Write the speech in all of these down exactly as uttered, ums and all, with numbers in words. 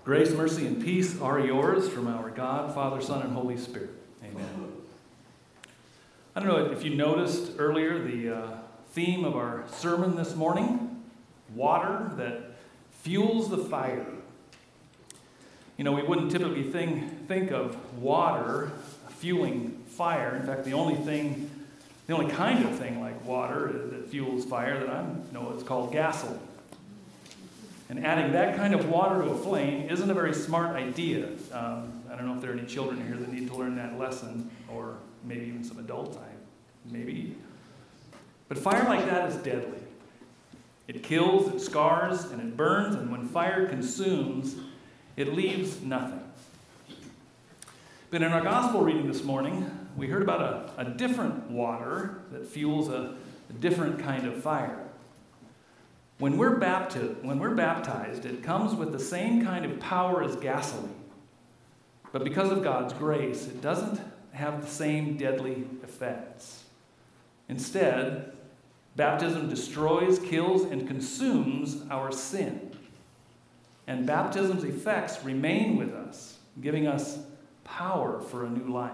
Grace, mercy, and peace are yours from our God, Father, Son, and Holy Spirit. Amen. I don't know if you noticed earlier the uh, theme of our sermon this morning, water that fuels the fire. You know, we wouldn't typically think, think of water fueling fire. In fact, the only thing, the only kind of thing like water that fuels fire that I know is called gasoline. And adding that kind of water to a flame isn't a very smart idea. Um, I don't know if there are any children here that need to learn that lesson, or maybe even some adults, I maybe. But fire like that is deadly. It kills, it scars, and it burns, and when fire consumes, it leaves nothing. But in our gospel reading this morning, we heard about a, a different water that fuels a, a different kind of fire. When we're, bapti- when we're baptized, it comes with the same kind of power as gasoline. But because of God's grace, it doesn't have the same deadly effects. Instead, baptism destroys, kills, and consumes our sin. And baptism's effects remain with us, giving us power for a new life.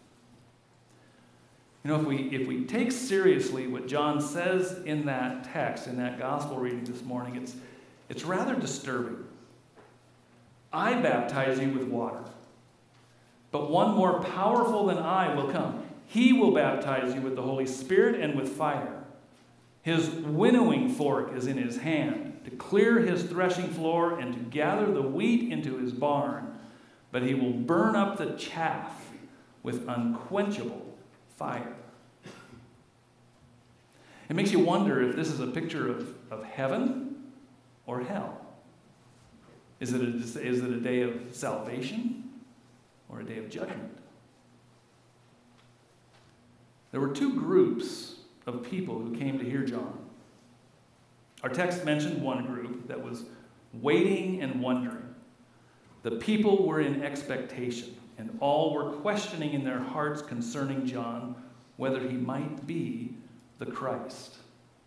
You know, if we if we take seriously what John says in that text, in that gospel reading this morning, it's it's rather disturbing. I baptize you with water, but one more powerful than I will come. He will baptize you with the Holy Spirit and with fire. His winnowing fork is in his hand to clear his threshing floor and to gather the wheat into his barn, but he will burn up the chaff with unquenchable fire. It makes you wonder if this is a picture of, of heaven or hell. Is it, a, is it a day of salvation or a day of judgment? There were two groups of people who came to hear John. Our text mentioned one group that was waiting and wondering. The people were in expectation, and all were questioning in their hearts concerning John whether he might be the Christ.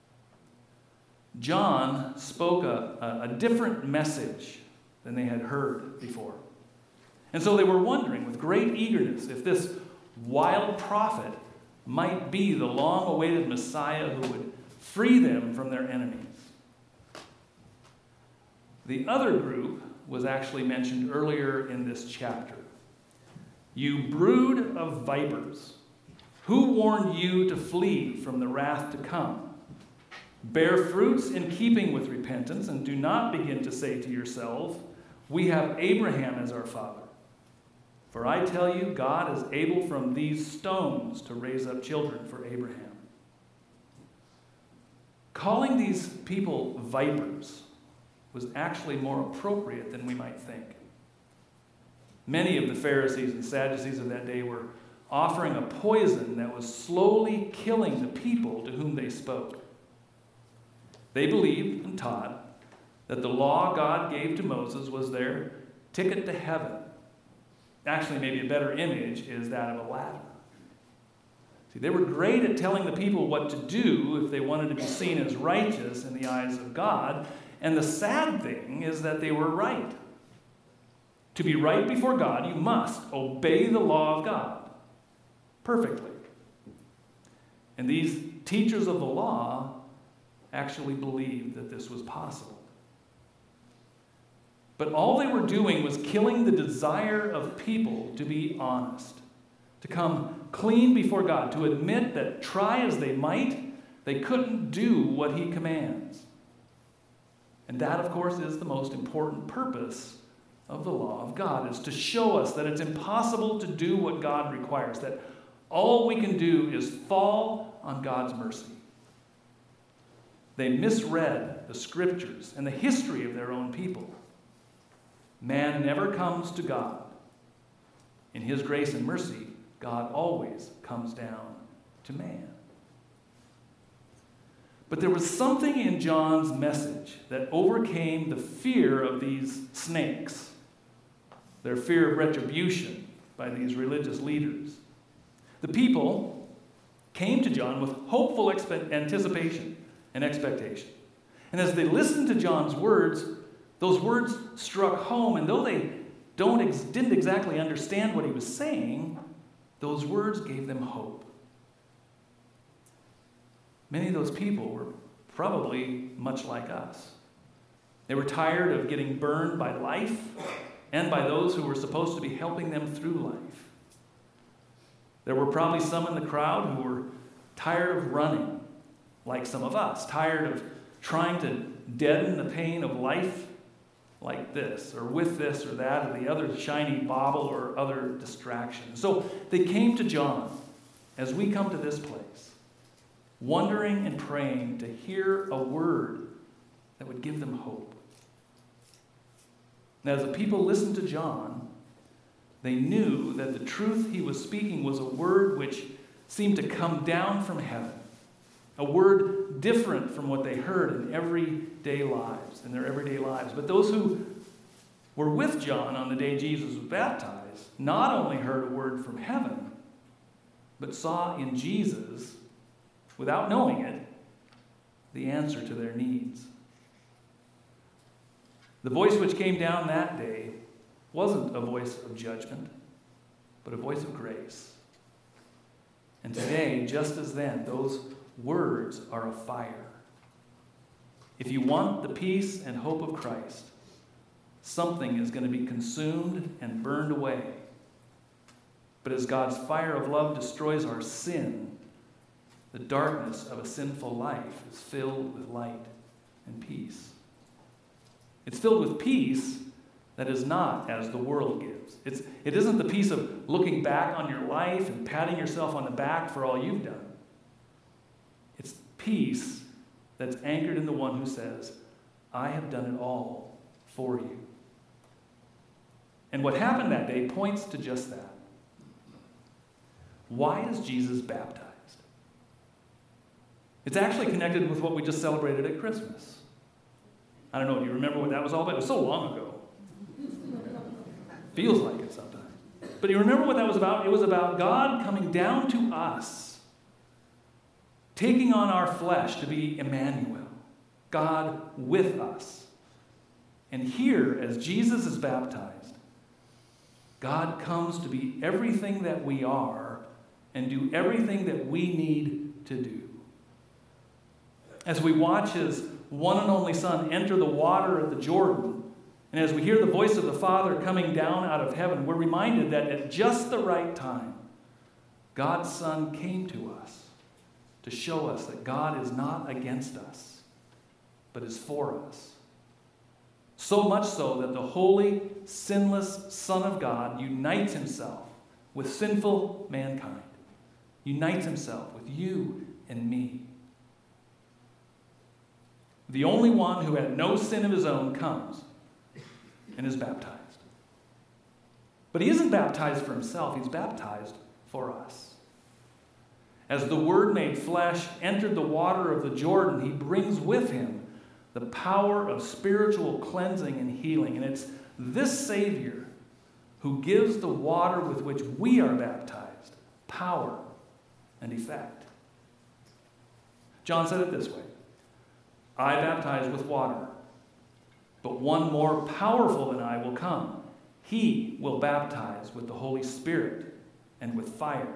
John spoke a, a different message than they had heard before. And so they were wondering with great eagerness if this wild prophet might be the long-awaited Messiah who would free them from their enemies. The other group was actually mentioned earlier in this chapter. You brood of vipers, who warned you to flee from the wrath to come? Bear fruits in keeping with repentance, and do not begin to say to yourselves, we have Abraham as our father. For I tell you, God is able from these stones to raise up children for Abraham. Calling these people vipers was actually more appropriate than we might think. Many of the Pharisees and Sadducees of that day were offering a poison that was slowly killing the people to whom they spoke. They believed and taught that the law God gave to Moses was their ticket to heaven. Actually, maybe a better image is that of a ladder. See, they were great at telling the people what to do if they wanted to be seen as righteous in the eyes of God. And the sad thing is that they were right. To be right before God, you must obey the law of God perfectly. And these teachers of the law actually believed that this was possible. But all they were doing was killing the desire of people to be honest, to come clean before God, to admit that try as they might, they couldn't do what he commands. And that, of course, is the most important purpose of the law of God, is to show us that it's impossible to do what God requires, that all we can do is fall on God's mercy. They misread the scriptures and the history of their own people. Man never comes to God. In his grace and mercy, God always comes down to man. But there was something in John's message that overcame the fear of these snakes, their fear of retribution by these religious leaders. The people came to John with hopeful expe- anticipation and expectation. And as they listened to John's words, Those words struck home, and though they don't ex- didn't exactly understand what he was saying, those words gave them hope. Many of those people were probably much like us. They were tired of getting burned by life and by those who were supposed to be helping them through life. There were probably some in the crowd who were tired of running, like some of us, tired of trying to deaden the pain of life like this, or with this or that, or the other shiny bauble or other distraction. So they came to John, as we come to this place, wondering and praying to hear a word that would give them hope. Now, as the people listened to John, they knew that the truth he was speaking was a word which seemed to come down from heaven, a word different from what they heard in everyday lives, in their everyday lives. But those who were with John on the day Jesus was baptized not only heard a word from heaven, but saw in Jesus, without knowing it, the answer to their needs. The voice which came down that day wasn't a voice of judgment, but a voice of grace. And today, just as then, those words are a fire. If you want the peace and hope of Christ, something is going to be consumed and burned away. But as God's fire of love destroys our sin, the darkness of a sinful life is filled with light and peace. It's filled with peace that is not as the world gives. It's, it isn't the peace of looking back on your life and patting yourself on the back for all you've done. It's peace that's anchored in the one who says, I have done it all for you. And what happened that day points to just that. Why is Jesus baptized? It's actually connected with what we just celebrated at Christmas. I don't know, do you remember what that was all about? It was so long ago. Feels like it sometimes. But you remember what that was about? It was about God coming down to us, taking on our flesh to be Emmanuel, God with us. And here, as Jesus is baptized, God comes to be everything that we are and do everything that we need to do. As we watch his one and only Son enter the water of the Jordan, and as we hear the voice of the Father coming down out of heaven, we're reminded that at just the right time, God's Son came to us to show us that God is not against us, but is for us. So much so that the holy, sinless Son of God unites himself with sinful mankind, unites himself with you and me. The only one who had no sin of his own comes and is baptized. But he isn't baptized for himself, he's baptized for us. As the Word made flesh entered the water of the Jordan, he brings with him the power of spiritual cleansing and healing. And it's this Savior who gives the water with which we are baptized power and effect. John said it this way, I baptize with water, but one more powerful than I will come. He will baptize with the Holy Spirit and with fire.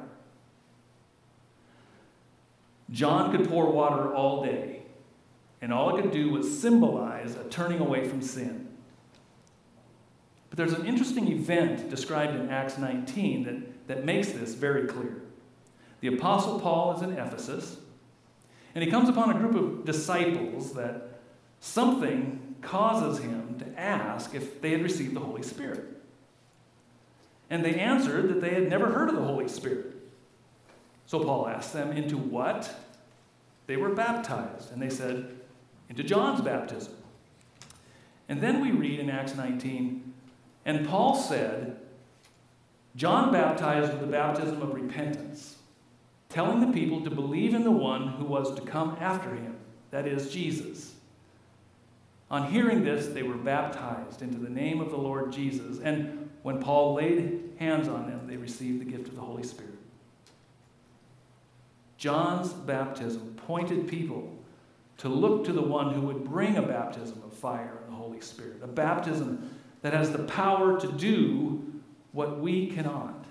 John could pour water all day, and all it could do was symbolize a turning away from sin. But there's an interesting event described in Acts nineteen that, that makes this very clear. The Apostle Paul is in Ephesus, and he comes upon a group of disciples that something causes him to ask if they had received the Holy Spirit. And they answered that they had never heard of the Holy Spirit. So Paul asked them into what they were baptized. And they said, into John's baptism. And then we read in Acts nineteen, and Paul said, John baptized with the baptism of repentance, telling the people to believe in the one who was to come after him, that is, Jesus. On hearing this, they were baptized into the name of the Lord Jesus. And when Paul laid hands on them, they received the gift of the Holy Spirit. John's baptism pointed people to look to the one who would bring a baptism of fire and the Holy Spirit, a baptism that has the power to do what we cannot.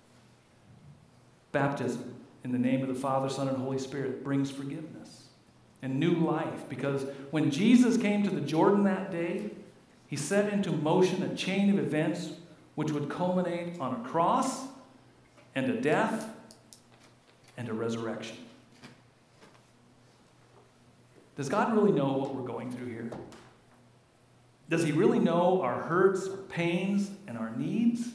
Baptism in the name of the Father, Son, and Holy Spirit brings forgiveness and new life, because when Jesus came to the Jordan that day, he set into motion a chain of events which would culminate on a cross and a death and a resurrection. Does God really know what we're going through here? Does he really know our hurts, our pains, and our needs?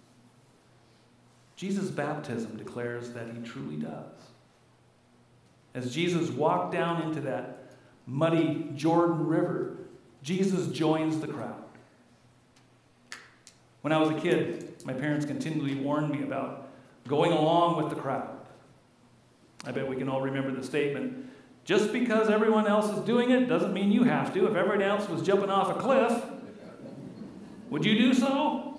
Jesus' baptism declares that he truly does. As Jesus walked down into that muddy Jordan River, Jesus joins the crowd. When I was a kid, my parents continually warned me about going along with the crowd. I bet we can all remember the statement, just because everyone else is doing it doesn't mean you have to. If everyone else was jumping off a cliff, would you do so?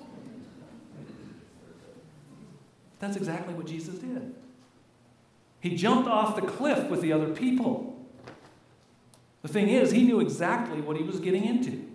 That's exactly what Jesus did. He jumped off the cliff with the other people. The thing is, he knew exactly what he was getting into.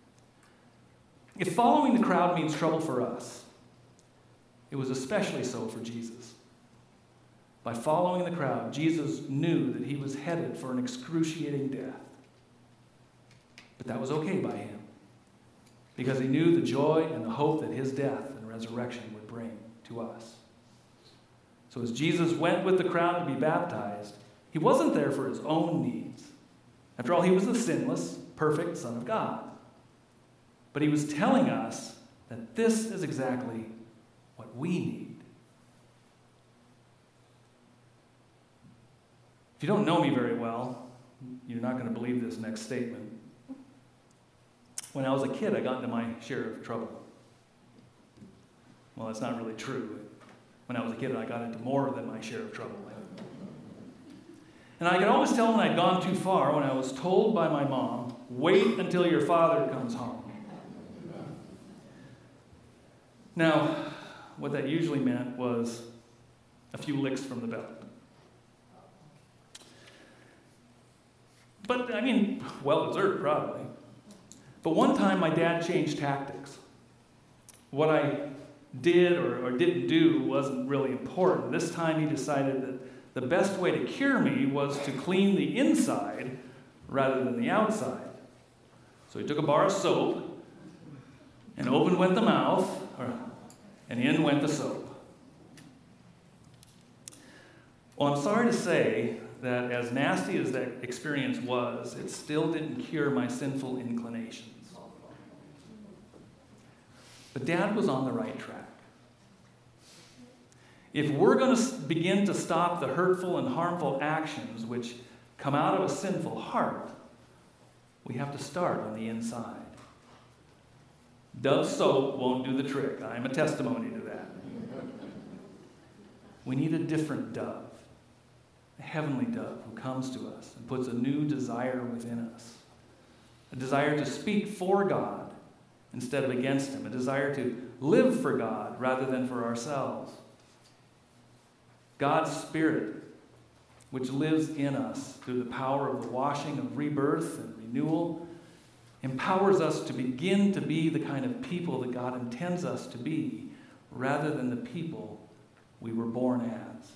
If following the crowd means trouble for us, it was especially so for Jesus. By following the crowd, Jesus knew that he was headed for an excruciating death. But that was okay by him, because he knew the joy and the hope that his death and resurrection would bring to us. So as Jesus went with the crowd to be baptized, he wasn't there for his own needs. After all, he was the sinless, perfect Son of God. But he was telling us that this is exactly what we need. If you don't know me very well, you're not going to believe this next statement. When I was a kid, I got into my share of trouble. Well, that's not really true. When I was a kid, I got into more than my share of trouble. And I could always tell when I'd gone too far when I was told by my mom, wait until your father comes home. Now, what that usually meant was a few licks from the belt. But, I mean, well-deserved, probably. But one time, my dad changed tactics. What I did or, or didn't do wasn't really important. This time, he decided that the best way to cure me was to clean the inside rather than the outside. So he took a bar of soap, and open went the mouth, or, and in went the soap. Well, I'm sorry to say that as nasty as that experience was, it still didn't cure my sinful inclinations. But Dad was on the right track. If we're going to begin to stop the hurtful and harmful actions which come out of a sinful heart, we have to start on the inside. Dove soap won't do the trick. I'm a testimony to that. We need a different dove. A heavenly dove who comes to us and puts a new desire within us. A desire to speak for God instead of against him. A desire to live for God rather than for ourselves. God's Spirit, which lives in us through the power of the washing of rebirth and renewal, empowers us to begin to be the kind of people that God intends us to be rather than the people we were born as.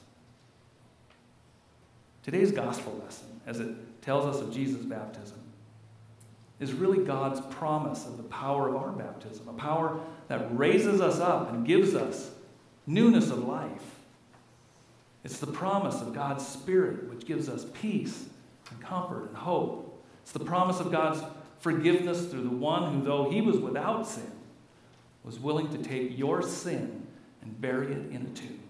Today's gospel lesson, as it tells us of Jesus' baptism, is really God's promise of the power of our baptism, a power that raises us up and gives us newness of life. It's the promise of God's Spirit, which gives us peace and comfort and hope. It's the promise of God's forgiveness through the one who, though he was without sin, was willing to take your sin and bury it in a tomb.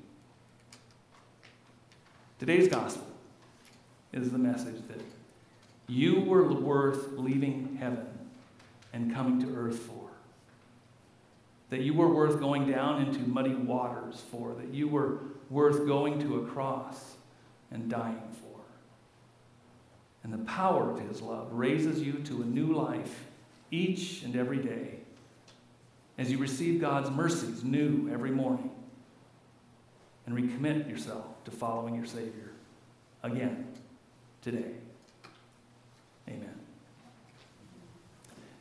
Today's gospel is the message that you were worth leaving heaven and coming to earth for. That you were worth going down into muddy waters for. That you were worth going to a cross and dying for. And the power of his love raises you to a new life each and every day as you receive God's mercies new every morning and recommit yourself to following your Savior again today.